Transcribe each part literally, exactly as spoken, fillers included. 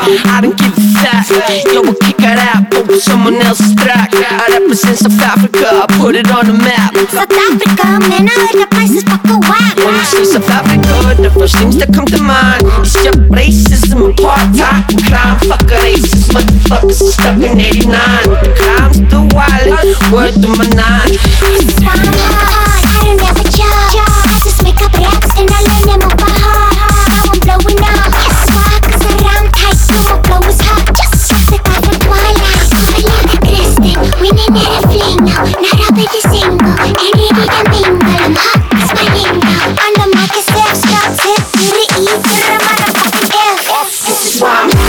I don't give a fuck. Yo, we'll kick it out over someone else's track. I represent South Africa, I put it on the map. South Africa, man, I heard the place is fucking whack. When you say South Africa, the first things that come to mind is your racism, apartheid, and crime. Fuck a racist motherfuckers stuck in eighty-nine. The crime's the wild, word to my nine. This is why I'm hard, I don't ever judge. I just make up raps and I learn them over hard. Now I'm blowing up, yes, why? Cause around tight, so my flow is hot. Just as it got for twilight. Malika Kristen, winning at a fling. Narabi the single, and ready to mingle. I'm hot as my lingo. On the mic is self stop, tip to the E, to the motherfucking F. This is why I'm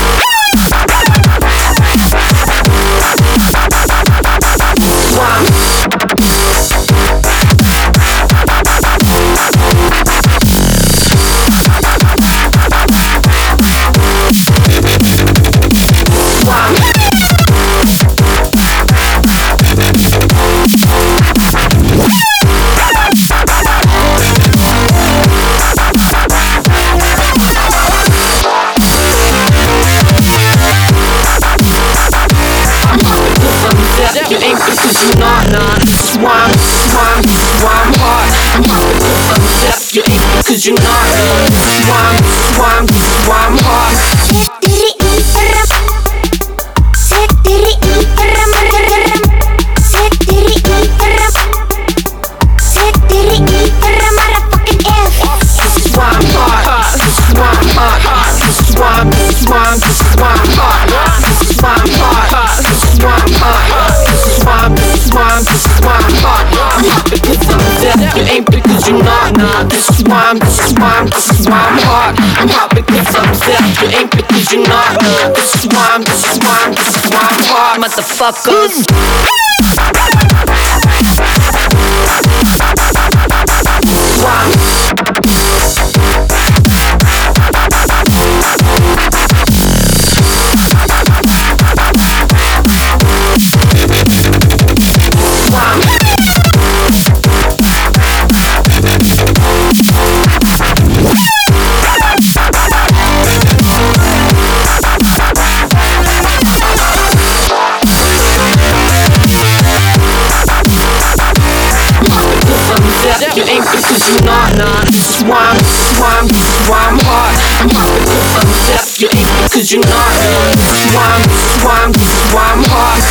you ain't because you not, nah. This is why I'm, this is why I'm, this is why I'm hard. I'm hard because I'm deaf. You ain't because you not, nah. This is why I'm, this is why I'm, this is why I'm hard. This is why I'm hard. This is why I'm hard. This is why I'm, this is why I'm, this is why I'm hard. This is why I'm hard. This is why I'm hard. This is why I'm, this is why I'm, this is why I'm hard. I'm hot because I'm deaf. You ain't because you not, nah. This is why I'm, this is why I'm, this is why I'm hard. I'm hot because I'm deaf. You ain't because you not, nah. This is why I'm, this is why I'm, this is why I'm hard. Motherfuckers. You ain't because you not, nah. This is why I'm, this is why I'm, this is why I'm hard. I'm hot because I'm deaf. You ain't because you not, nah. This is why I'm, this is why I'm, this is why I'm hard.